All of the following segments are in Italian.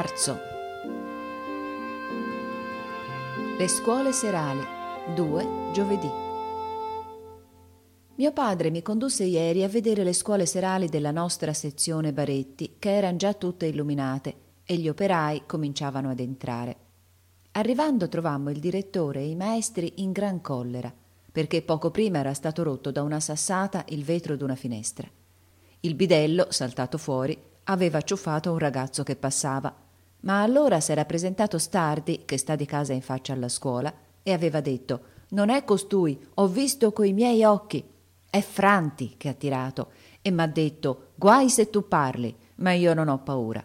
marzo. Le scuole serali, 2 giovedì. Mio padre mi condusse ieri a vedere le scuole serali della nostra sezione Baretti, che eran già tutte illuminate e gli operai cominciavano ad entrare. Arrivando trovammo il direttore e i maestri in gran collera, perché poco prima era stato rotto da una sassata il vetro d'una finestra. Il bidello, saltato fuori, aveva ciuffato un ragazzo che passava, ma allora s'era presentato Stardi, che sta di casa in faccia alla scuola, e aveva detto: «Non è costui, ho visto coi miei occhi. È Franti che ha tirato e m'ha detto: guai se tu parli, ma io non ho paura».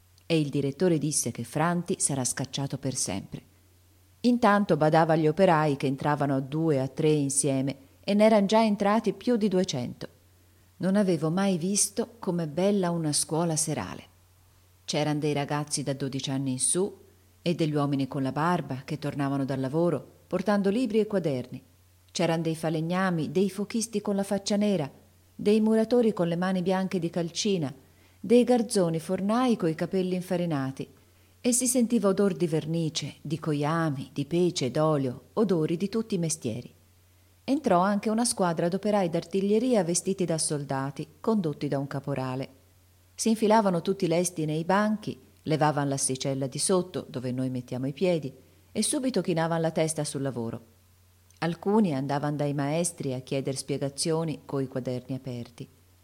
E il direttore disse che Franti sarà scacciato per sempre. Intanto badava agli operai che entravano a 2 a 3 insieme e n'eran già entrati più di 200. Non avevo mai visto com'è bella una scuola serale. C'eran dei ragazzi da 12 anni in su e degli uomini con la barba che tornavano dal lavoro portando libri e quaderni. C'eran dei falegnami, dei fochisti con la faccia nera, dei muratori con le mani bianche di calcina, dei garzoni fornai coi capelli infarinati, e si sentiva odor di vernice, di coiami, di pece e d'olio, odori di tutti i mestieri. Entrò anche una squadra d'operai d'artiglieria vestiti da soldati, condotti da un caporale. Si infilavano tutti lesti nei banchi, levavan l'asticella di sotto, dove noi mettiamo i piedi, e subito chinavan la testa sul lavoro. Alcuni andavan dai maestri a chieder spiegazioni coi quaderni aperti.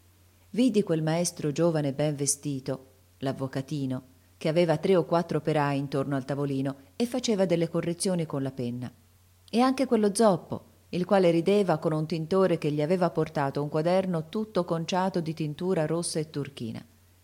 Vidi quel maestro giovane ben vestito, l'avvocatino, che aveva 3 o 4 operai intorno al tavolino e faceva delle correzioni con la penna. E anche quello zoppo, il quale rideva con un tintore che gli aveva portato un quaderno tutto conciato di tintura rossa e turchina.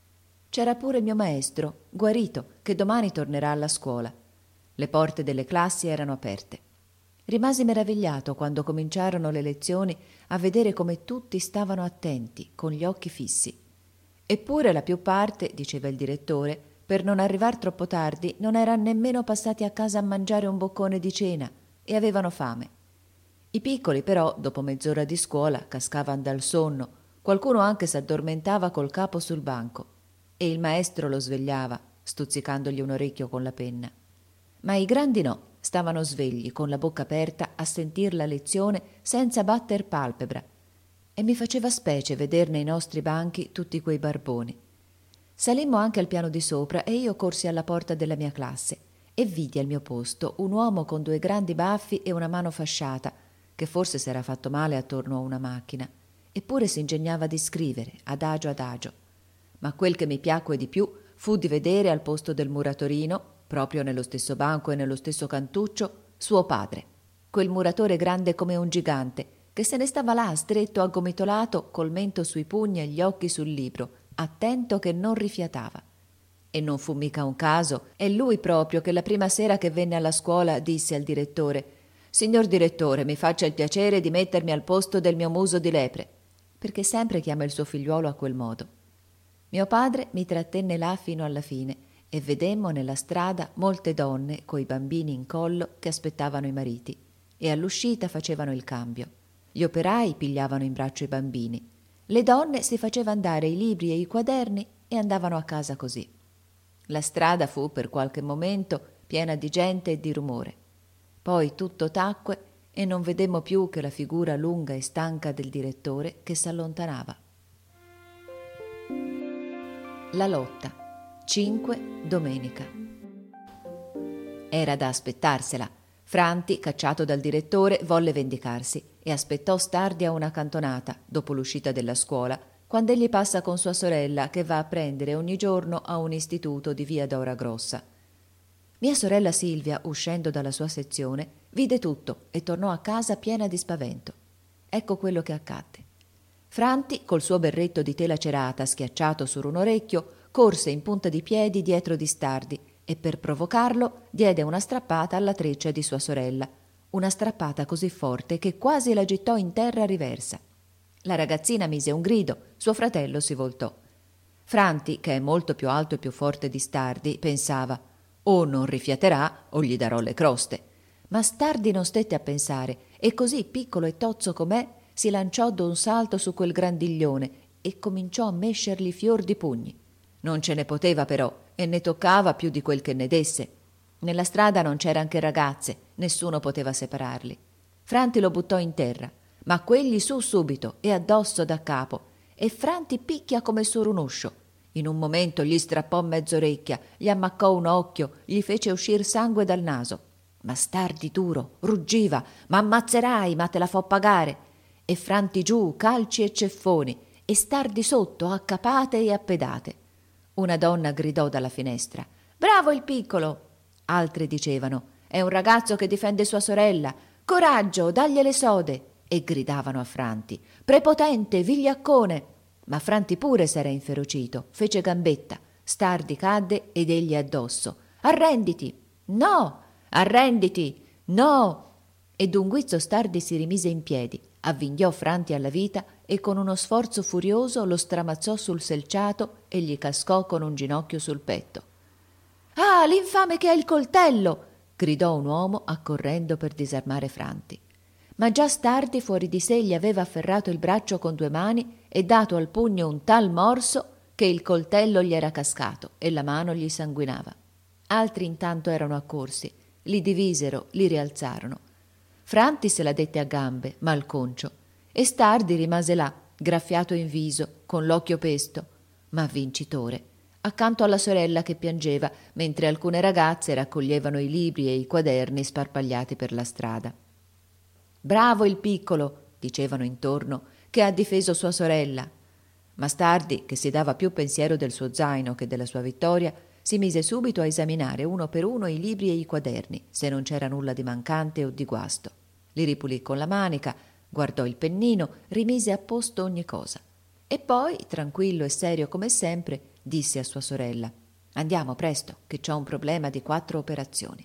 C'era pure mio maestro, guarito, che domani tornerà alla scuola. Le porte delle classi erano aperte. Rimasi meravigliato quando cominciarono le lezioni a vedere come tutti stavano attenti, con gli occhi fissi. Eppure la più parte, diceva il direttore, per non arrivar troppo tardi non eran nemmeno passati a casa a mangiare un boccone di cena e avevano fame. I piccoli però, dopo mezz'ora di scuola, cascavan dal sonno, qualcuno anche s'addormentava col capo sul banco, e il maestro lo svegliava, stuzzicandogli un orecchio con la penna. Ma i grandi no, stavano svegli, con la bocca aperta, a sentir la lezione senza batter palpebra, e mi faceva specie veder nei nostri banchi tutti quei barboni. Salimmo anche al piano di sopra e io corsi alla porta della mia classe e vidi al mio posto un uomo con 2 grandi baffi e una mano fasciata, che forse s'era fatto male attorno a una macchina, eppure s'ingegnava di scrivere, adagio adagio. Ma quel che mi piacque di più fu di vedere al posto del muratorino, proprio nello stesso banco e nello stesso cantuccio, suo padre, quel muratore grande come un gigante, che se ne stava là stretto aggomitolato col mento sui pugni e gli occhi sul libro, attento che non rifiatava. E non fu mica un caso, è lui proprio che la prima sera che venne alla scuola disse al direttore: «Signor direttore, mi faccia il piacere di mettermi al posto del mio muso di lepre», perché sempre chiama il suo figliuolo a quel modo. Mio padre mi trattenne là fino alla fine e vedemmo nella strada molte donne coi bambini in collo che aspettavano i mariti e all'uscita facevano il cambio. Gli operai pigliavano in braccio i bambini. Le donne si facevano dare i libri e i quaderni e andavano a casa così. La strada fu per qualche momento piena di gente e di rumore. Poi tutto tacque e non vedemmo più che la figura lunga e stanca del direttore che s'allontanava. La lotta. 5 domenica. Era da aspettarsela. Franti, cacciato dal direttore, volle vendicarsi e aspettò Stardi a una cantonata, dopo l'uscita della scuola, quando egli passa con sua sorella che va a prendere ogni giorno a un istituto di via Dora Grossa. Mia sorella Silvia, uscendo dalla sua sezione, vide tutto e tornò a casa piena di spavento. Ecco quello che accadde. Franti, col suo berretto di tela cerata schiacciato su un orecchio, corse in punta di piedi dietro di Stardi e per provocarlo diede una strappata alla treccia di sua sorella, una strappata così forte che quasi la gittò in terra riversa. La ragazzina mise un grido, suo fratello si voltò. Franti, che è molto più alto e più forte di Stardi, pensava: «O non rifiaterà o gli darò le croste». Ma Stardi non stette a pensare e così piccolo e tozzo com'è si lanciò d'un salto su quel grandiglione e cominciò a mescergli fior di pugni. Non ce ne poteva però, e ne toccava più di quel che ne desse. Nella strada non c'eran che ragazze, nessuno poteva separarli. Franti lo buttò in terra, ma quegli su subito e addosso da capo, e Franti picchia come sur un uscio. In un momento gli strappò mezz'orecchia, gli ammaccò un occhio, gli fece uscir sangue dal naso. Ma Stardi duro, ruggiva: «Ma ammazzerai, ma te la fo pagare!» E Franti giù, calci e ceffoni, e Stardi sotto, a capate e a pedate. Una donna gridò dalla finestra: «Bravo il piccolo!» Altre dicevano: «È un ragazzo che difende sua sorella! Coraggio, dagli le sode!» E gridavano a Franti: «Prepotente, vigliaccone!» Ma Franti pure s'era inferocito, fece gambetta. Stardi cadde ed egli addosso: «Arrenditi!» «No! Arrenditi! No!» E d'un guizzo Stardi si rimise in piedi, avvinghiò Franti alla vita e con uno sforzo furioso lo stramazzò sul selciato e gli cascò con un ginocchio sul petto. «Ah, l'infame che ha il coltello!» gridò un uomo accorrendo per disarmare Franti. Ma già Stardi fuori di sé gli aveva afferrato il braccio con 2 mani e dato al pugno un tal morso che il coltello gli era cascato e la mano gli sanguinava. Altri intanto erano accorsi, li divisero, li rialzarono. Franti se la dette a gambe, malconcio, e Stardi rimase là, graffiato in viso, con l'occhio pesto, ma vincitore, accanto alla sorella che piangeva, mentre alcune ragazze raccoglievano i libri e i quaderni sparpagliati per la strada. «Bravo il piccolo», dicevano intorno, «che ha difeso sua sorella». Ma Stardi, che si dava più pensiero del suo zaino che della sua vittoria, si mise subito a esaminare uno per uno i libri e i quaderni, se non c'era nulla di mancante o di guasto. Li ripulì con la manica, guardò il pennino, rimise a posto ogni cosa. E poi, tranquillo e serio come sempre, disse a sua sorella: «Andiamo presto, che c'ho un problema di 4 operazioni».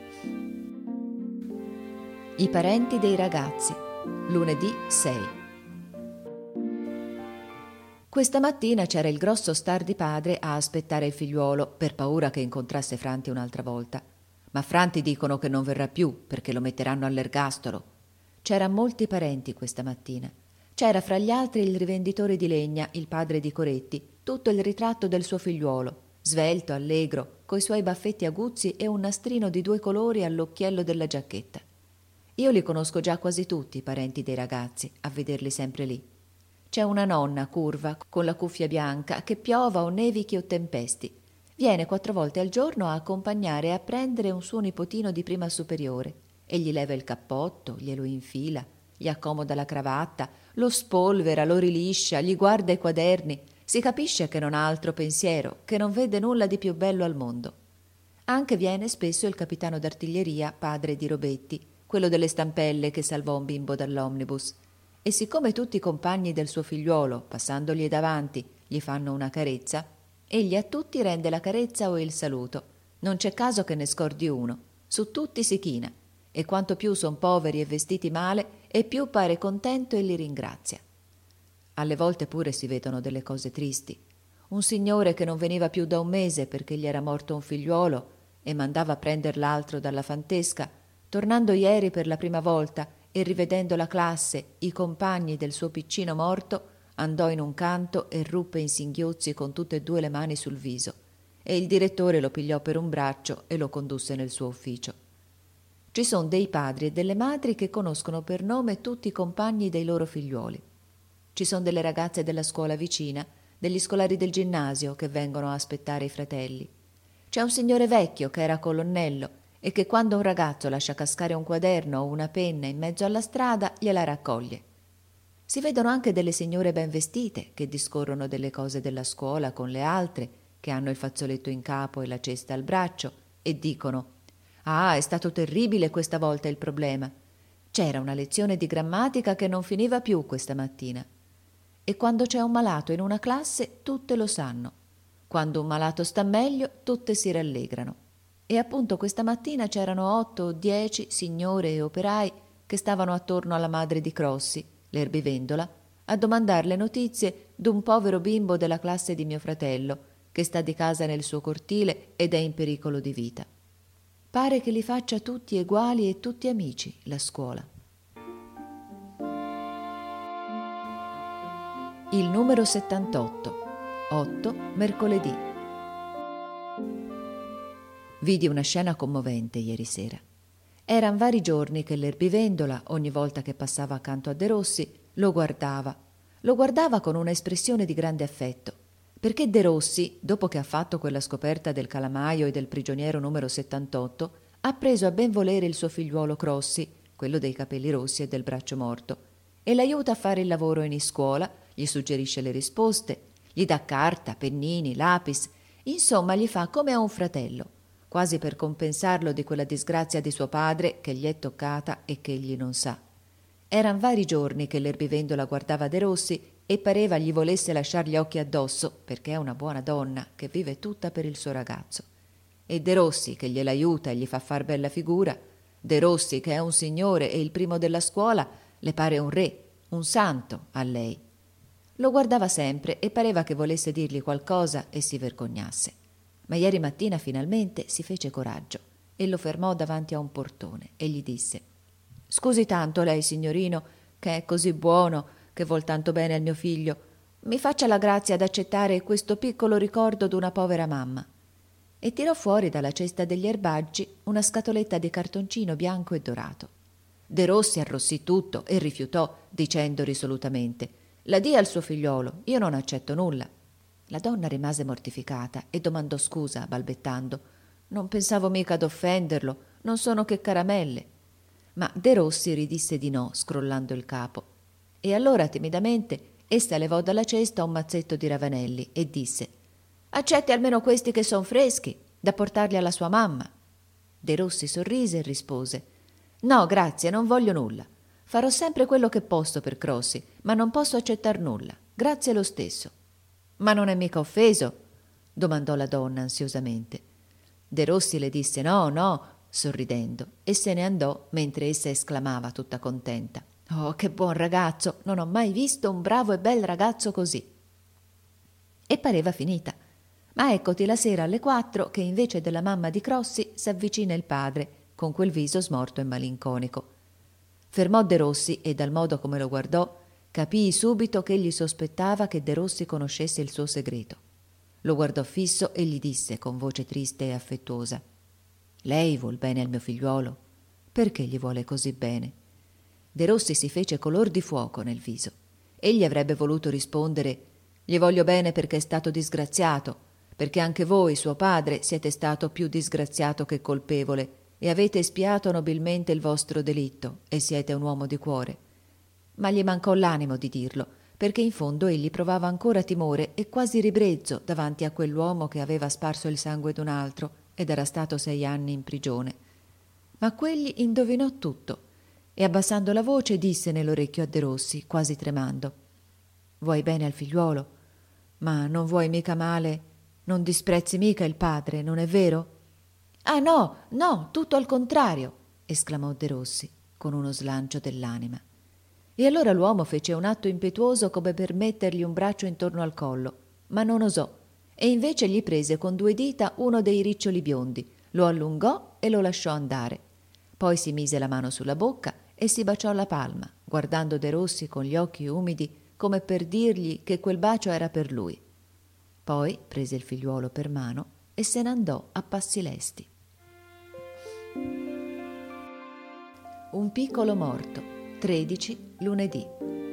I parenti dei ragazzi. Lunedì 6. Questa mattina c'era il grosso Stardi padre a aspettare il figliuolo per paura che incontrasse Franti un'altra volta. Ma Franti dicono che non verrà più perché lo metteranno all'ergastolo. C'era molti parenti questa mattina. C'era fra gli altri il rivenditore di legna, il padre di Coretti, tutto il ritratto del suo figliuolo, svelto, allegro, coi suoi baffetti aguzzi e un nastrino di 2 colori all'occhiello della giacchetta. Io li conosco già quasi tutti, i parenti dei ragazzi, a vederli sempre lì. C'è una nonna curva, con la cuffia bianca, che piova o nevichi o tempesti. Viene 4 volte al giorno a accompagnare e a prendere un suo nipotino di prima superiore e gli leva il cappotto, glielo infila, gli accomoda la cravatta, lo spolvera, lo riliscia, gli guarda i quaderni. Si capisce che non ha altro pensiero, che non vede nulla di più bello al mondo. Anche viene spesso il capitano d'artiglieria, padre di Robetti, quello delle stampelle che salvò un bimbo dall'omnibus. E siccome tutti i compagni del suo figliuolo, passandogli davanti, gli fanno una carezza, egli a tutti rende la carezza o il saluto. Non c'è caso che ne scordi uno. Su tutti si china. E quanto più son poveri e vestiti male, e più pare contento e li ringrazia. Alle volte pure si vedono delle cose tristi. Un signore che non veniva più da un mese perché gli era morto un figliuolo e mandava a prender l'altro dalla fantesca, tornando ieri per la prima volta e rivedendo la classe, i compagni del suo piccino morto, andò in un canto e ruppe in singhiozzi con tutte e 2 le mani sul viso, e il direttore lo pigliò per un braccio e lo condusse nel suo ufficio. Ci son dei padri e delle madri che conoscono per nome tutti i compagni dei loro figliuoli. Ci son delle ragazze della scuola vicina, degli scolari del ginnasio che vengono a aspettare i fratelli. C'è un signore vecchio che era colonnello e che quando un ragazzo lascia cascare un quaderno o una penna in mezzo alla strada gliela raccoglie. Si vedono anche delle signore ben vestite che discorrono delle cose della scuola con le altre che hanno il fazzoletto in capo e la cesta al braccio e dicono: «Ah, è stato terribile questa volta il problema. C'era una lezione di grammatica che non finiva più questa mattina». E quando c'è un malato in una classe tutte lo sanno. Quando un malato sta meglio tutte si rallegrano. E appunto questa mattina c'erano 8 o 10 signore e operai che stavano attorno alla madre di Crossi, l'erbivendola, a domandarle notizie d'un povero bimbo della classe di mio fratello, che sta di casa nel suo cortile ed è in pericolo di vita. Pare che li faccia tutti eguali e tutti amici, la scuola. Il numero 78. 8 mercoledì. Vidi una scena commovente ieri sera. Eran vari giorni che l'erbivendola, ogni volta che passava accanto a Derossi, lo guardava. Lo guardava con una espressione di grande affetto, perché Derossi, dopo che ha fatto quella scoperta del calamaio e del prigioniero numero 78, ha preso a ben volere il suo figliuolo Crossi, quello dei capelli rossi e del braccio morto, e l'aiuta a fare il lavoro in iscuola, gli suggerisce le risposte, gli dà carta, pennini, lapis, insomma gli fa come a un fratello, quasi per compensarlo di quella disgrazia di suo padre che gli è toccata e che egli non sa. Eran vari giorni che l'erbivendola guardava Derossi e pareva gli volesse lasciar gli occhi addosso, perché è una buona donna che vive tutta per il suo ragazzo. E Derossi che gliel'aiuta e gli fa far bella figura, Derossi che è un signore e il primo della scuola, le pare un re, un santo a lei. Lo guardava sempre e pareva che volesse dirgli qualcosa e si vergognasse. Ma ieri mattina finalmente si fece coraggio e lo fermò davanti a un portone e gli disse: «Scusi tanto lei, signorino, che è così buono, che vuol tanto bene al mio figlio. Mi faccia la grazia d'accettare questo piccolo ricordo d'una povera mamma». E tirò fuori dalla cesta degli erbaggi una scatoletta di cartoncino bianco e dorato. Derossi arrossì tutto e rifiutò, dicendo risolutamente: «La dia al suo figliolo, io non accetto nulla». La donna rimase mortificata e domandò scusa, balbettando: «Non pensavo mica d'offenderlo, non sono che caramelle». Ma Derossi ridisse di no, scrollando il capo. E allora, timidamente, essa levò dalla cesta un mazzetto di ravanelli e disse: «Accetti almeno questi che son freschi, da portarli alla sua mamma». Derossi sorrise e rispose: «No, grazie, non voglio nulla. Farò sempre quello che posso per Crossi, ma non posso accettar nulla. Grazie lo stesso». «Ma non è mica offeso?» domandò la donna ansiosamente. Derossi le disse no, no, sorridendo, e se ne andò mentre essa esclamava tutta contenta: «Oh, che buon ragazzo! Non ho mai visto un bravo e bel ragazzo così!» E pareva finita. Ma eccoti la sera alle 4 che invece della mamma di Crossi s'avvicina il padre, con quel viso smorto e malinconico. Fermò Derossi e dal modo come lo guardò capii subito che egli sospettava che Derossi conoscesse il suo segreto. Lo guardò fisso e gli disse con voce triste e affettuosa: «Lei vuol bene al mio figliuolo? Perché gli vuole così bene?» Derossi si fece color di fuoco nel viso. Egli avrebbe voluto rispondere: «Gli voglio bene perché è stato disgraziato, perché anche voi, suo padre, siete stato più disgraziato che colpevole e avete espiato nobilmente il vostro delitto e siete un uomo di cuore». Ma gli mancò l'animo di dirlo, perché in fondo egli provava ancora timore e quasi ribrezzo davanti a quell'uomo che aveva sparso il sangue d'un altro ed era stato 6 anni in prigione. Ma quegli indovinò tutto e, abbassando la voce, disse nell'orecchio a Derossi, quasi tremando: «Vuoi bene al figliuolo, ma non vuoi mica male, non disprezzi mica il padre, non è vero?» «Ah no, no, tutto al contrario!» esclamò Derossi con uno slancio dell'anima. E allora l'uomo fece un atto impetuoso come per mettergli un braccio intorno al collo, ma non osò, e invece gli prese con 2 dita uno dei riccioli biondi, lo allungò e lo lasciò andare. Poi si mise la mano sulla bocca e si baciò la palma, guardando Derossi con gli occhi umidi come per dirgli che quel bacio era per lui. Poi prese il figliuolo per mano e se n'andò a passi lesti. Un piccolo morto. 13 lunedì.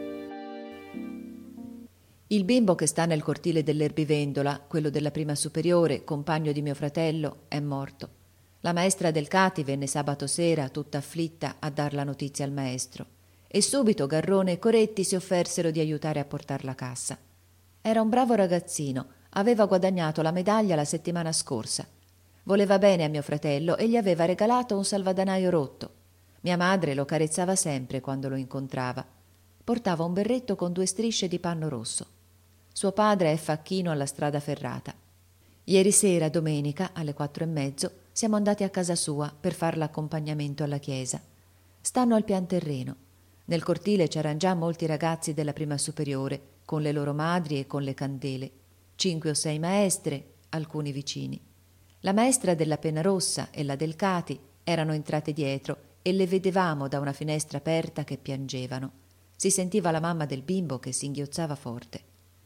Il bimbo che sta nel cortile dell'erbivendola, quello della prima superiore, compagno di mio fratello, è morto. La maestra del Cati venne sabato sera, tutta afflitta, a dar la notizia al maestro, e subito Garrone e Coretti si offersero di aiutare a portar la cassa. Era un bravo ragazzino, aveva guadagnato la medaglia la settimana scorsa. Voleva bene a mio fratello e gli aveva regalato un salvadanaio rotto. Mia madre lo carezzava sempre quando lo incontrava. Portava un berretto con 2 strisce di panno rosso. Suo padre è facchino alla strada ferrata. Ieri sera, domenica, alle 4:30, siamo andati a casa sua per far l'accompagnamento alla chiesa. Stanno al pian terreno. Nel cortile c'eran già molti ragazzi della prima superiore, con le loro madri e con le candele. 5 o 6 maestre, alcuni vicini. La maestra della penna rossa e la del Cati erano entrate dietro e le vedevamo da una finestra aperta che piangevano. Si sentiva la mamma del bimbo che singhiozzava forte.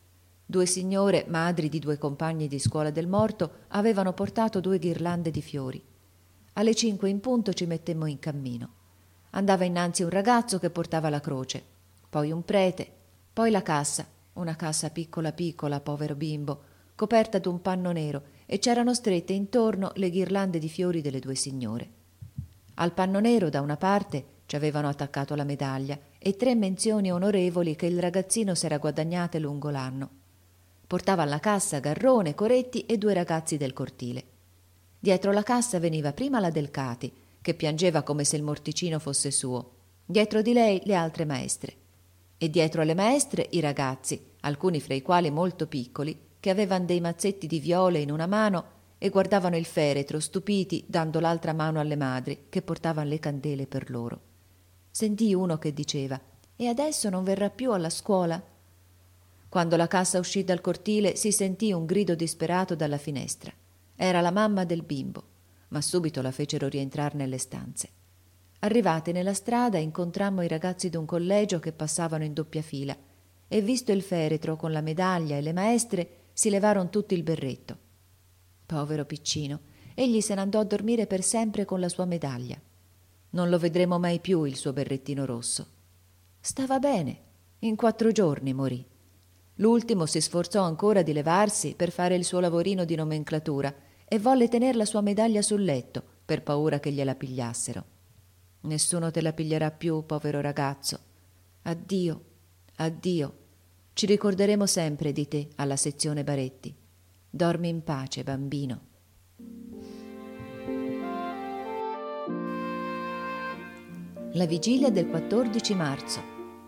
2 signore, madri di 2 compagni di scuola del morto, avevano portato 2 ghirlande di fiori. Alle 5 in punto ci mettemmo in cammino. Andava innanzi un ragazzo che portava la croce, poi un prete, poi la cassa, una cassa piccola piccola, povero bimbo, coperta d'un panno nero, e c'erano strette intorno le ghirlande di fiori delle 2 signore. Al panno nero da una parte ci avevano attaccato la medaglia e 3 menzioni onorevoli che il ragazzino s'era guadagnate lungo l'anno. Portava alla cassa Garrone, Coretti e 2 ragazzi del cortile. Dietro la cassa veniva prima la Delcati, che piangeva come se il morticino fosse suo, dietro di lei le altre maestre, e dietro alle maestre i ragazzi, alcuni fra i quali molto piccoli, che avevano dei mazzetti di viole in una mano e guardavano il feretro stupiti, dando l'altra mano alle madri che portavano le candele per loro. Sentii uno che diceva: «E adesso non verrà più alla scuola?» Quando la cassa uscì dal cortile si sentì un grido disperato dalla finestra. Era la mamma del bimbo, ma subito la fecero rientrar nelle stanze. Arrivati nella strada incontrammo i ragazzi d'un collegio che passavano in doppia fila e, visto il feretro con la medaglia e le maestre, si levaron tutti il berretto. Povero piccino, egli se n'andò a dormire per sempre con la sua medaglia. Non lo vedremo mai più il suo berrettino rosso. Stava bene, in 4 giorni morì. L'ultimo si sforzò ancora di levarsi per fare il suo lavorino di nomenclatura e volle tener la sua medaglia sul letto per paura che gliela pigliassero. Nessuno te la piglierà più, povero ragazzo. Addio, addio. Ci ricorderemo sempre di te alla sezione Baretti. Dormi in pace, bambino. La vigilia del 14 marzo.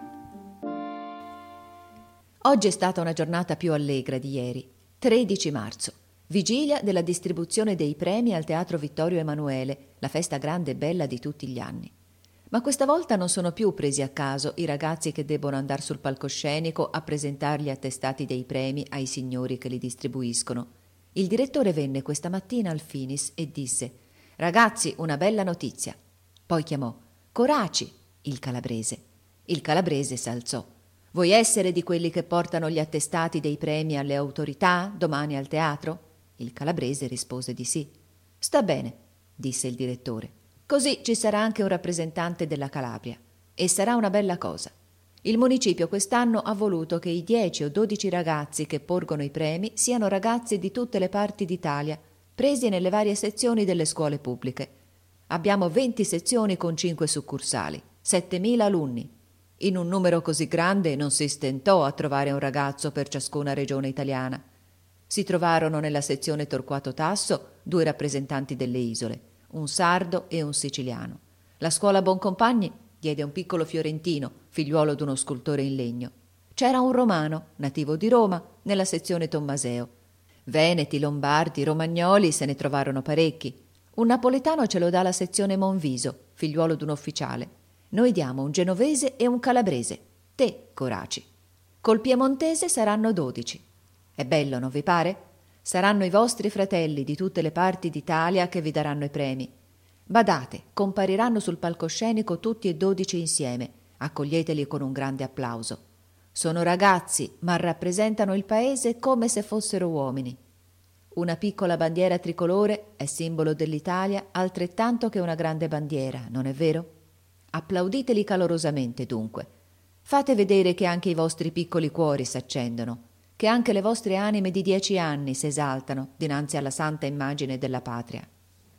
Oggi è stata una giornata più allegra di ieri. 13 marzo, vigilia della distribuzione dei premi al Teatro Vittorio Emanuele, la festa grande e bella di tutti gli anni. Ma questa volta non sono più presi a caso i ragazzi che debbono andare sul palcoscenico a presentare gli attestati dei premi ai signori che li distribuiscono. Il direttore venne questa mattina al Finis e disse: «Ragazzi, una bella notizia». Poi chiamò: «Coraci», il calabrese. Il calabrese s'alzò. «Vuoi essere di quelli che portano gli attestati dei premi alle autorità domani al teatro?» Il calabrese rispose di sì. «Sta bene», disse il direttore. «Così ci sarà anche un rappresentante della Calabria. E sarà una bella cosa. Il municipio quest'anno ha voluto che i 10 o 12 ragazzi che porgono i premi siano ragazzi di tutte le parti d'Italia, presi nelle varie sezioni delle scuole pubbliche. Abbiamo 20 sezioni con 5 succursali, 7.000 alunni. In un numero così grande non si stentò a trovare un ragazzo per ciascuna regione italiana. Si trovarono nella sezione Torquato Tasso 2 rappresentanti delle isole, un sardo e un siciliano. La scuola Boncompagni diede un piccolo fiorentino, figliuolo d'uno scultore in legno. C'era un romano, nativo di Roma, nella sezione Tommaseo. Veneti, lombardi, romagnoli se ne trovarono parecchi. Un napoletano ce lo dà la sezione Monviso, figliuolo d'un ufficiale. Noi diamo un genovese e un calabrese, te, Coraci. Col piemontese saranno 12. È bello, non vi pare? Saranno i vostri fratelli di tutte le parti d'Italia che vi daranno i premi. Badate, compariranno sul palcoscenico tutti e 12 insieme. Accoglieteli con un grande applauso. Sono ragazzi, ma rappresentano il paese come se fossero uomini. Una piccola bandiera tricolore è simbolo dell'Italia altrettanto che una grande bandiera, non è vero? Applauditeli calorosamente, dunque. Fate vedere che anche i vostri piccoli cuori s'accendono, che anche le vostre anime di 10 anni s'esaltano dinanzi alla santa immagine della patria.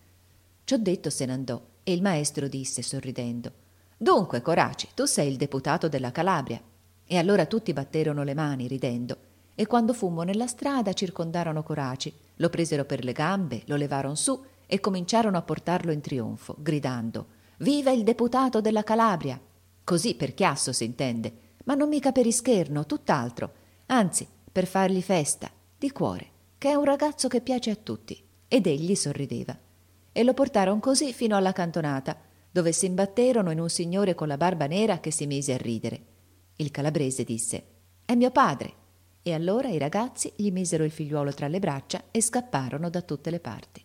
Ciò detto se n'andò e il maestro disse sorridendo: «Dunque, Coraci, tu sei il deputato della Calabria». E allora tutti batterono le mani ridendo, e quando fummo nella strada circondarono Coraci, lo presero per le gambe, lo levaron su e cominciarono a portarlo in trionfo, gridando: «Viva il deputato della Calabria!» Così per chiasso s'intende, ma non mica per ischerno, tutt'altro, anzi per fargli festa, di cuore, che è un ragazzo che piace a tutti. Ed egli sorrideva. E lo portarono così fino alla cantonata, dove si imbatterono in un signore con la barba nera che si mise a ridere. Il calabrese disse: «È mio padre!» E allora i ragazzi gli misero il figliuolo tra le braccia e scapparono da tutte le parti.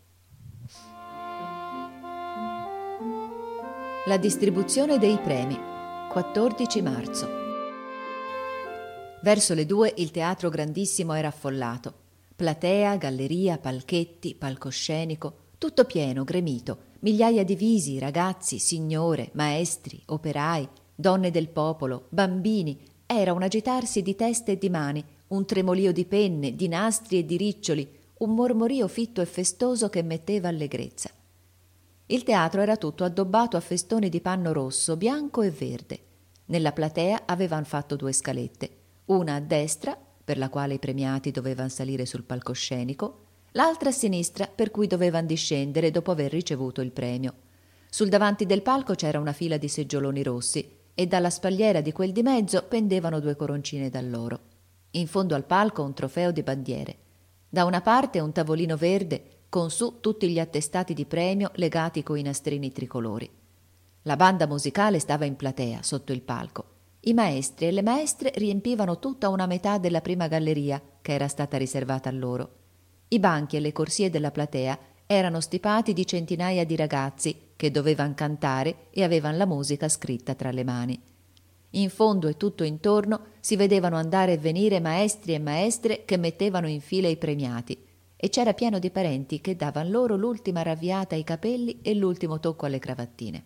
La distribuzione dei premi. 14 marzo. Verso le 2 il teatro grandissimo era affollato. Platea, galleria, palchetti, palcoscenico, tutto pieno, gremito, migliaia di visi, ragazzi, signore, maestri, operai, donne del popolo, bambini. Era un agitarsi di teste e di mani, un tremolio di penne, di nastri e di riccioli, un mormorio fitto e festoso che metteva allegrezza. Il teatro era tutto addobbato a festoni di panno rosso, bianco e verde. Nella platea avevan fatto 2 scalette, una a destra, per la quale i premiati dovevan salire sul palcoscenico, l'altra a sinistra, per cui dovevan discendere dopo aver ricevuto il premio. Sul davanti del palco c'era una fila di seggioloni rossi e dalla spalliera di quel di mezzo pendevano 2 coroncine d'alloro. In fondo al palco un trofeo di bandiere. Da una parte un tavolino verde con su tutti gli attestati di premio legati coi nastrini tricolori. La banda musicale stava in platea, sotto il palco. I maestri e le maestre riempivano tutta una metà della prima galleria, che era stata riservata a loro. I banchi e le corsie della platea erano stipati di centinaia di ragazzi che dovevan cantare e avevan la musica scritta tra le mani. In fondo e tutto intorno si vedevano andare e venire maestri e maestre che mettevano in fila i premiati, e c'era pieno di parenti che davan loro l'ultima ravviata ai capelli e l'ultimo tocco alle cravattine.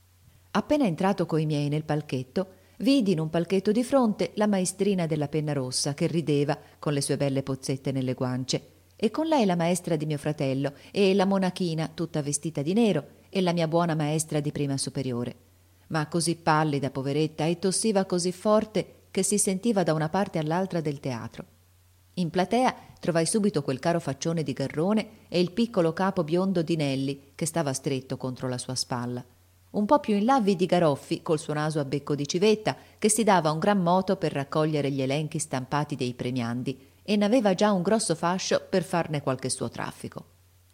Appena entrato coi miei nel palchetto, vidi in un palchetto di fronte la maestrina della penna rossa che rideva con le sue belle pozzette nelle guance, e con lei la maestra di mio fratello e la monachina tutta vestita di nero e la mia buona maestra di prima superiore, ma così pallida, poveretta, e tossiva così forte che si sentiva da una parte all'altra del teatro. In platea trovai subito quel caro faccione di Garrone e il piccolo capo biondo di Nelli che stava stretto contro la sua spalla. Un po' più in là vidi Garoffi col suo naso a becco di civetta che si dava un gran moto per raccogliere gli elenchi stampati dei premiandi e n'aveva già un grosso fascio per farne qualche suo traffico.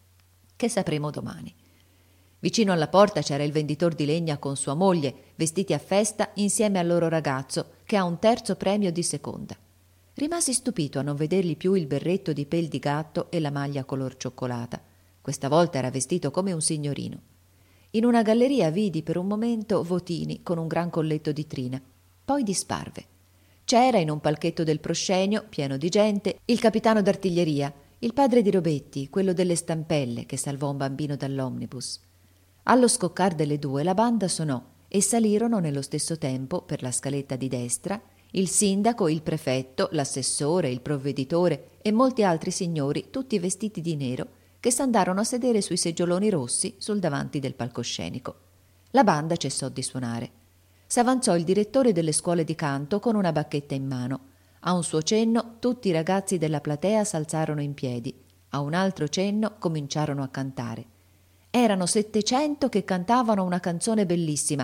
Che sapremo domani. Vicino alla porta c'era il venditor di legna con sua moglie, vestiti a festa insieme al loro ragazzo che ha un 3° premio di seconda. Rimasi stupito a non vedergli più il berretto di pel di gatto e la maglia color cioccolata. Questa volta era vestito come un signorino. In una galleria vidi per un momento Votini con un gran colletto di trina. Poi disparve. C'era in un palchetto del proscenio, pieno di gente, il capitano d'artiglieria, il padre di Robetti, quello delle stampelle che salvò un bambino dall'omnibus. Allo scoccar delle 2 la banda suonò e salirono nello stesso tempo, per la scaletta di destra, il sindaco, il prefetto, l'assessore, il provveditore e molti altri signori, tutti vestiti di nero, che s'andarono a sedere sui seggioloni rossi sul davanti del palcoscenico. La banda cessò di suonare. S'avanzò il direttore delle scuole di canto con una bacchetta in mano. A un suo cenno tutti i ragazzi della platea s'alzarono in piedi. A un altro cenno cominciarono a cantare. Erano 700 che cantavano una canzone bellissima,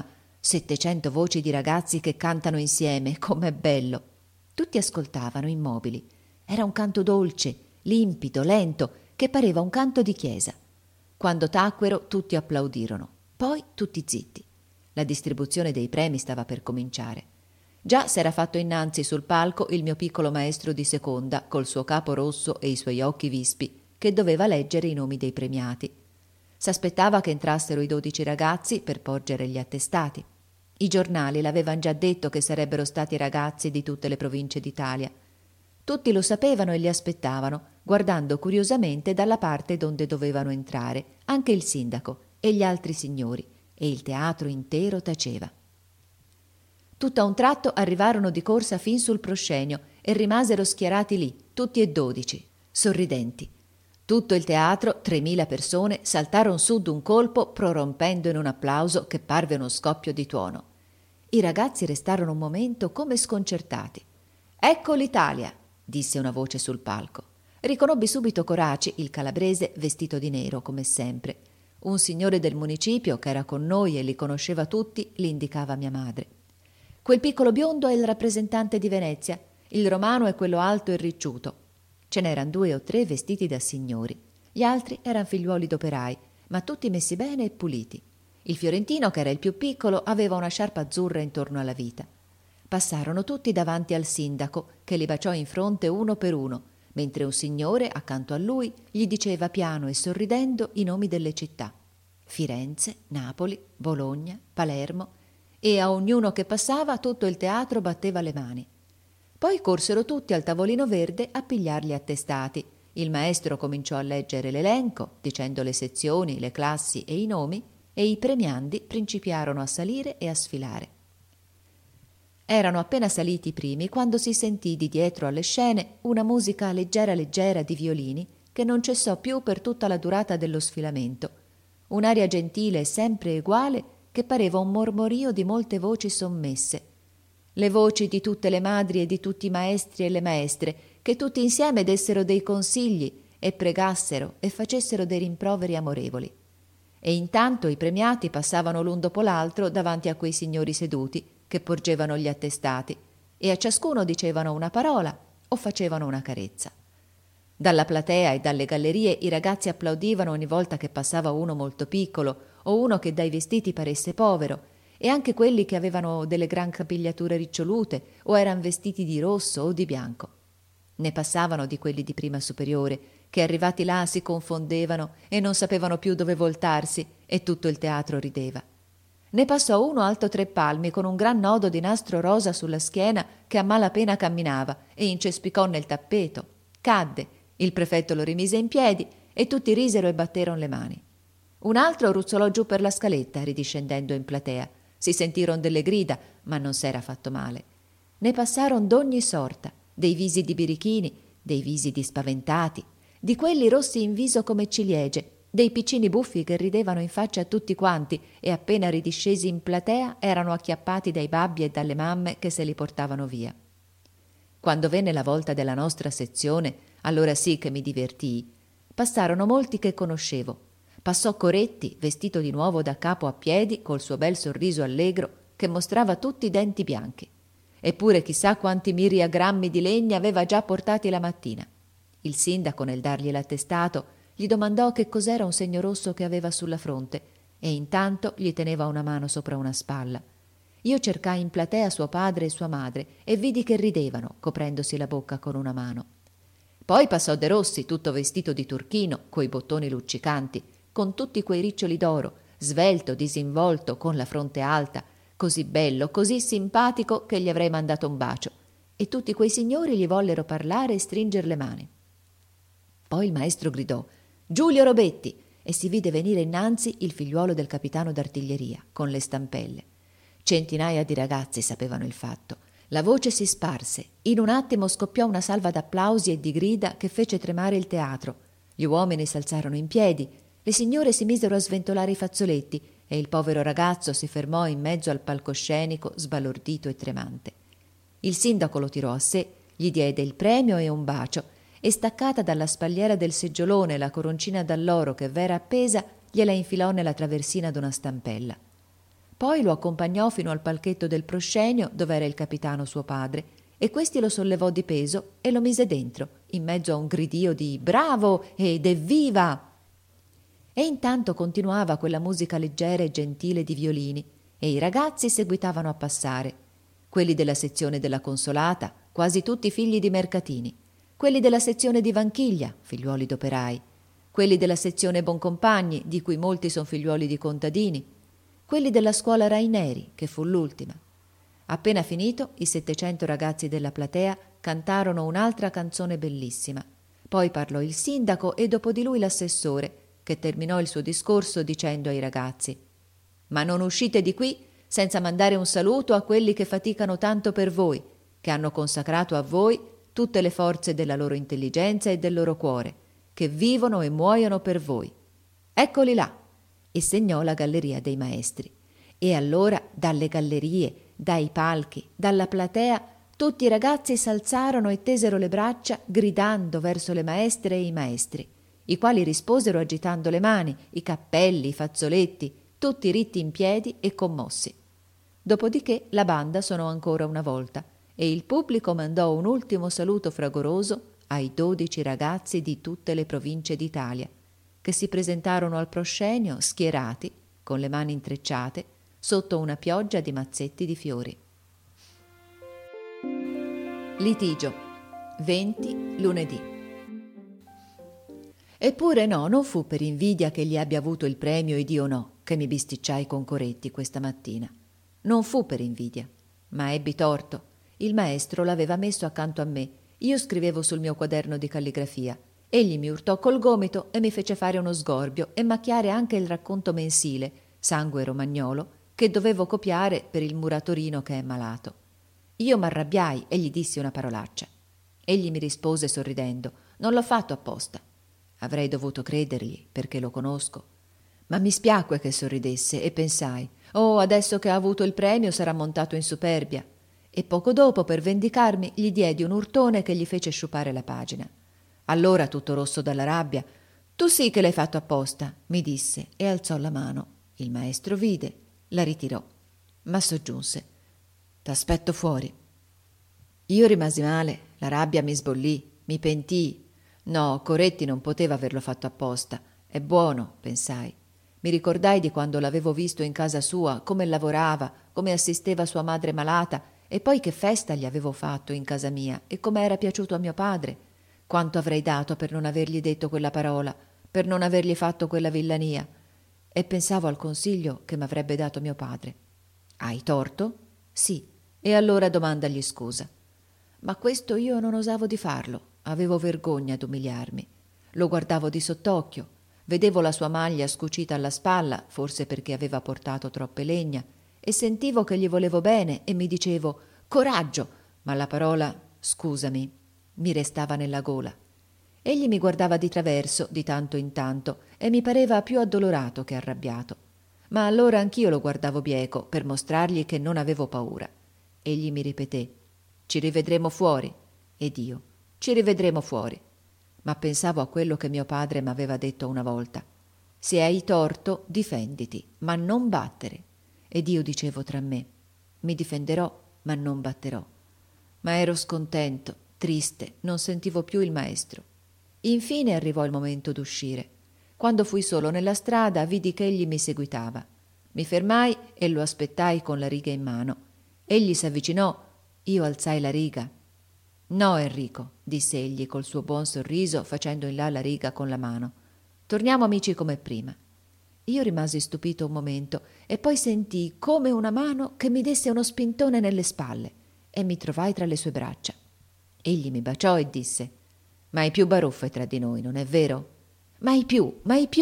700 voci di ragazzi che cantano insieme, com'è bello. Tutti ascoltavano immobili. Era un canto dolce, limpido, lento, che pareva un canto di chiesa. Quando tacquero tutti applaudirono, poi tutti zitti. La distribuzione dei premi stava per cominciare. Già s'era fatto innanzi sul palco il mio piccolo maestro di seconda, col suo capo rosso e i suoi occhi vispi, che doveva leggere i nomi dei premiati. S'aspettava che entrassero i 12 ragazzi per porgere gli attestati. I giornali l'avevano già detto che sarebbero stati ragazzi di tutte le province d'Italia. Tutti lo sapevano e li aspettavano, guardando curiosamente dalla parte donde dovevano entrare, anche il sindaco e gli altri signori, e il teatro intero taceva. Tutto a un tratto arrivarono di corsa fin sul proscenio e rimasero schierati lì, tutti e 12, sorridenti. Tutto il teatro, 3.000 persone, saltarono su d'un colpo, prorompendo in un applauso che parve uno scoppio di tuono. I ragazzi restarono un momento come sconcertati. «Ecco l'Italia!» disse una voce sul palco. Riconobbi subito Coraci, il calabrese, vestito di nero, come sempre. Un signore del municipio, che era con noi e li conosceva tutti, li indicava mia madre. Quel piccolo biondo è il rappresentante di Venezia, il romano è quello alto e ricciuto. Ce n'eran 2 o 3 vestiti da signori. Gli altri eran figliuoli d'operai, ma tutti messi bene e puliti. Il fiorentino, che era il più piccolo, aveva una sciarpa azzurra intorno alla vita. Passarono tutti davanti al sindaco, che li baciò in fronte uno per uno, mentre un signore, accanto a lui, gli diceva piano e sorridendo i nomi delle città. Firenze, Napoli, Bologna, Palermo, e a ognuno che passava tutto il teatro batteva le mani. Poi corsero tutti al tavolino verde a pigliar gli attestati. Il maestro cominciò a leggere l'elenco, dicendo le sezioni, le classi e i nomi, e i premiandi principiarono a salire e a sfilare. Erano appena saliti i primi quando si sentì di dietro alle scene una musica leggera leggera di violini che non cessò più per tutta la durata dello sfilamento. Un'aria gentile e sempre eguale che pareva un mormorio di molte voci sommesse. Le voci di tutte le madri e di tutti i maestri e le maestre, che tutti insieme dessero dei consigli e pregassero e facessero dei rimproveri amorevoli. E intanto i premiati passavano l'un dopo l'altro davanti a quei signori seduti che porgevano gli attestati e a ciascuno dicevano una parola o facevano una carezza. Dalla platea e dalle gallerie i ragazzi applaudivano ogni volta che passava uno molto piccolo o uno che dai vestiti paresse povero, e anche quelli che avevano delle gran capigliature ricciolute o eran vestiti di rosso o di bianco. Ne passavano di quelli di prima superiore, che arrivati là si confondevano e non sapevano più dove voltarsi, e tutto il teatro rideva. Ne passò uno alto 3 palmi con un gran nodo di nastro rosa sulla schiena che a malapena camminava e incespicò nel tappeto. Cadde, il prefetto lo rimise in piedi e tutti risero e batteron le mani. Un altro ruzzolò giù per la scaletta ridiscendendo in platea. Si sentiron delle grida, ma non s'era fatto male. Ne passaron d'ogni sorta, dei visi di birichini, dei visi di spaventati, di quelli rossi in viso come ciliegie, dei piccini buffi che ridevano in faccia a tutti quanti e appena ridiscesi in platea erano acchiappati dai babbi e dalle mamme che se li portavano via. Quando venne la volta della nostra sezione, allora sì che mi divertii. Passarono molti che conoscevo. Passò Coretti, vestito di nuovo da capo a piedi, col suo bel sorriso allegro, che mostrava tutti i denti bianchi. Eppure chissà quanti miriagrammi di legna aveva già portati la mattina. Il sindaco, nel dargli l'attestato, gli domandò che cos'era un segno rosso che aveva sulla fronte, e intanto gli teneva una mano sopra una spalla. Io cercai in platea suo padre e sua madre e vidi che ridevano, coprendosi la bocca con una mano. Poi passò De Rossi, tutto vestito di turchino, coi bottoni luccicanti, con tutti quei riccioli d'oro, svelto, disinvolto, con la fronte alta, così bello, così simpatico che gli avrei mandato un bacio, e tutti quei signori gli vollero parlare e stringer le mani. Poi il maestro gridò «Giulio Robetti!» e si vide venire innanzi il figliuolo del capitano d'artiglieria, con le stampelle. Centinaia di ragazzi sapevano il fatto. La voce si sparse. In un attimo scoppiò una salva d'applausi e di grida che fece tremare il teatro. Gli uomini s'alzarono in piedi, le signore si misero a sventolare i fazzoletti e il povero ragazzo si fermò in mezzo al palcoscenico sbalordito e tremante. Il sindaco lo tirò a sé, gli diede il premio e un bacio, e staccata dalla spalliera del seggiolone la coroncina d'alloro che v'era appesa, gliela infilò nella traversina d'una stampella. Poi lo accompagnò fino al palchetto del proscenio, dove era il capitano suo padre, e questi lo sollevò di peso e lo mise dentro, in mezzo a un gridio di «Bravo!» ed «Evviva!». E intanto continuava quella musica leggera e gentile di violini, e i ragazzi seguitavano a passare. Quelli della sezione della Consolata, quasi tutti figli di mercatini, quelli della sezione di Vanchiglia, figliuoli d'operai, quelli della sezione Boncompagni, di cui molti son figliuoli di contadini, quelli della scuola Raineri, che fu l'ultima. Appena finito, i 700 ragazzi della platea cantarono un'altra canzone bellissima. Poi parlò il sindaco e dopo di lui l'assessore, che terminò il suo discorso dicendo ai ragazzi «Ma non uscite di qui senza mandare un saluto a quelli che faticano tanto per voi, che hanno consacrato a voi tutte le forze della loro intelligenza e del loro cuore, che vivono e muoiono per voi. Eccoli là!» E segnò la galleria dei maestri. E allora dalle gallerie, dai palchi, dalla platea, tutti i ragazzi s'alzarono e tesero le braccia gridando verso le maestre e i maestri, i quali risposero agitando le mani, i cappelli, i fazzoletti, tutti ritti in piedi e commossi. Dopodiché la banda sonò ancora una volta e il pubblico mandò un ultimo saluto fragoroso ai 12 ragazzi di tutte le province d'Italia, che si presentarono al proscenio schierati, con le mani intrecciate, sotto una pioggia di mazzetti di fiori. Litigio. 20 lunedì. Eppure no, non fu per invidia che gli abbia avuto il premio ed io no, che mi bisticciai con Coretti questa mattina. Non fu per invidia, ma ebbi torto, Il maestro l'aveva messo accanto a me. Io scrivevo sul mio quaderno di calligrafia. Egli mi urtò col gomito e mi fece fare uno sgorbio e macchiare anche il racconto mensile, Sangue romagnolo, che dovevo copiare per il muratorino che è malato. Io m'arrabbiai e gli dissi una parolaccia. Egli mi rispose sorridendo: «Non l'ho fatto apposta». Avrei dovuto credergli, perché lo conosco. Ma mi spiacque che sorridesse e pensai: «Oh, adesso che ha avuto il premio sarà montato in superbia». E poco dopo, per vendicarmi, gli diedi un urtone che gli fece sciupare la pagina. Allora, tutto rosso dalla rabbia: «Tu sì che l'hai fatto apposta», mi disse e alzò la mano. Il maestro vide, la ritirò, ma soggiunse: «T'aspetto fuori». Io rimasi male, la rabbia mi sbollì, mi pentii. No, Coretti non poteva averlo fatto apposta. È buono, pensai. Mi ricordai di quando l'avevo visto in casa sua, come lavorava, come assisteva sua madre malata, e poi che festa gli avevo fatto in casa mia e come era piaciuto a mio padre. Quanto avrei dato per non avergli detto quella parola, per non avergli fatto quella villania. E pensavo al consiglio che m'avrebbe dato mio padre. «Hai torto?» «Sì». «E allora domandagli scusa». Ma questo io non osavo di farlo, avevo vergogna d'umiliarmi. Lo guardavo di sott'occhio, vedevo la sua maglia scucita alla spalla, forse perché aveva portato troppe legna, e sentivo che gli volevo bene e mi dicevo: «Coraggio!», ma la parola «scusami» mi restava nella gola. Egli mi guardava di traverso, di tanto in tanto, e mi pareva più addolorato che arrabbiato. Ma allora anch'io lo guardavo bieco, per mostrargli che non avevo paura. Egli mi ripeté: «Ci rivedremo fuori». Ed io: «Ci rivedremo fuori». Ma pensavo a quello che mio padre m'aveva detto una volta: «Se hai torto, difenditi, ma non battere». Ed io dicevo tra me: «Mi difenderò, ma non batterò». Ma ero scontento, triste, non sentivo più il maestro. Infine arrivò il momento d'uscire. Quando fui solo nella strada, vidi che egli mi seguitava. Mi fermai e lo aspettai con la riga in mano. Egli s'avvicinò, io alzai la riga. «No, Enrico», disse egli col suo buon sorriso, facendo in là la riga con la mano. «Torniamo amici come prima». Io rimasi stupito un momento e poi sentii come una mano che mi desse uno spintone nelle spalle e mi trovai tra le sue braccia. Egli mi baciò e disse: «Mai più baruffe tra di noi, non è vero?» Mai più,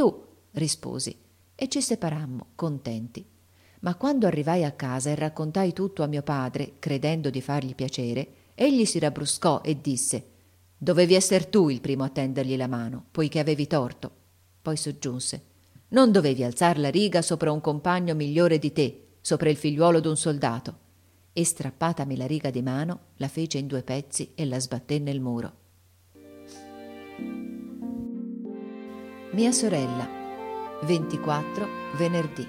risposi, e ci separammo, contenti. Ma quando arrivai a casa e raccontai tutto a mio padre, credendo di fargli piacere, egli si rabbruscò e disse: «Dovevi esser tu il primo a tendergli la mano, poiché avevi torto». Poi soggiunse: «Non dovevi alzar la riga sopra un compagno migliore di te, sopra il figliuolo d'un soldato». E strappatami la riga di mano, la fece in 2 pezzi e la sbatté nel muro. Mia sorella, 24 venerdì.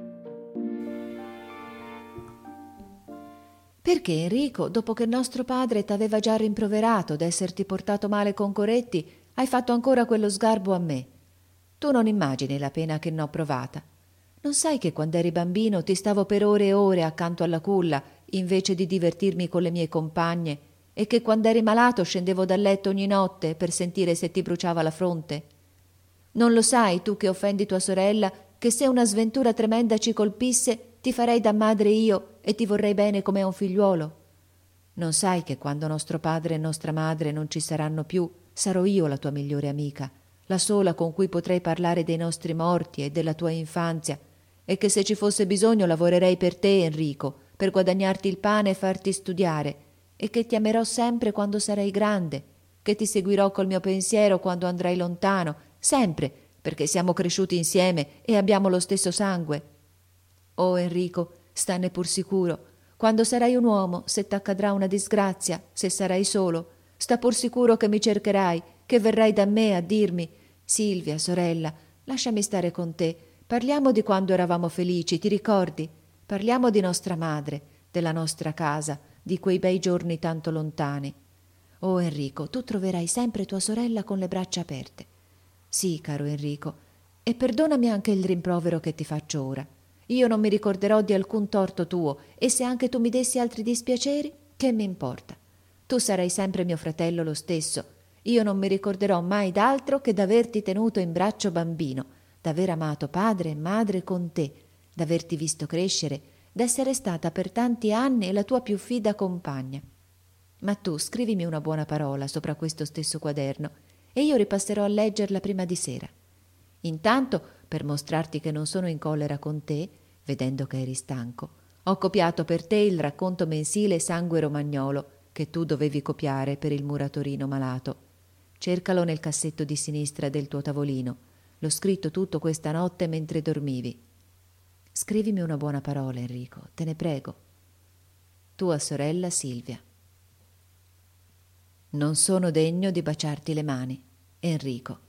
Perché, Enrico, dopo che nostro padre t'aveva già rimproverato d'esserti portato male con Coretti, hai fatto ancora quello sgarbo a me? Tu non immagini la pena che n'ho provata. Non sai che quando eri bambino ti stavo per ore e ore accanto alla culla, invece di divertirmi con le mie compagne, e che quando eri malato scendevo dal letto ogni notte per sentire se ti bruciava la fronte? Non lo sai tu che offendi tua sorella, che se una sventura tremenda ci colpisse ti farei da madre io e ti vorrei bene come a un figliuolo? Non sai che quando nostro padre e nostra madre non ci saranno più, sarò io la tua migliore amica, la sola con cui potrei parlare dei nostri morti e della tua infanzia, e che se ci fosse bisogno lavorerei per te, Enrico, per guadagnarti il pane e farti studiare, e che ti amerò sempre quando sarai grande, che ti seguirò col mio pensiero quando andrai lontano, sempre, perché siamo cresciuti insieme e abbiamo lo stesso sangue. Oh, Enrico, stanne pur sicuro, quando sarai un uomo, se t'accadrà una disgrazia, se sarai solo, sta pur sicuro che mi cercherai, che verrai da me a dirmi: «Silvia, sorella, lasciami stare con te, parliamo di quando eravamo felici, ti ricordi? Parliamo di nostra madre, della nostra casa, di quei bei giorni tanto lontani». Oh, Enrico, tu troverai sempre tua sorella con le braccia aperte. Sì, caro Enrico, e perdonami anche il rimprovero che ti faccio ora. Io non mi ricorderò di alcun torto tuo, e se anche tu mi dessi altri dispiaceri, che mi importa? Tu sarai sempre mio fratello lo stesso. Io non mi ricorderò mai d'altro che d'averti tenuto in braccio bambino, d'aver amato padre e madre con te, d'averti visto crescere, d'essere stata per tanti anni la tua più fida compagna. Ma tu scrivimi una buona parola sopra questo stesso quaderno e io ripasserò a leggerla prima di sera. Intanto, per mostrarti che non sono in collera con te, vedendo che eri stanco, ho copiato per te il racconto mensile Sangue Romagnolo che tu dovevi copiare per il muratorino malato. Cercalo nel cassetto di sinistra del tuo tavolino. L'ho scritto tutto questa notte mentre dormivi. Scrivimi una buona parola, Enrico, te ne prego. Tua sorella Silvia. Non sono degno di baciarti le mani, Enrico.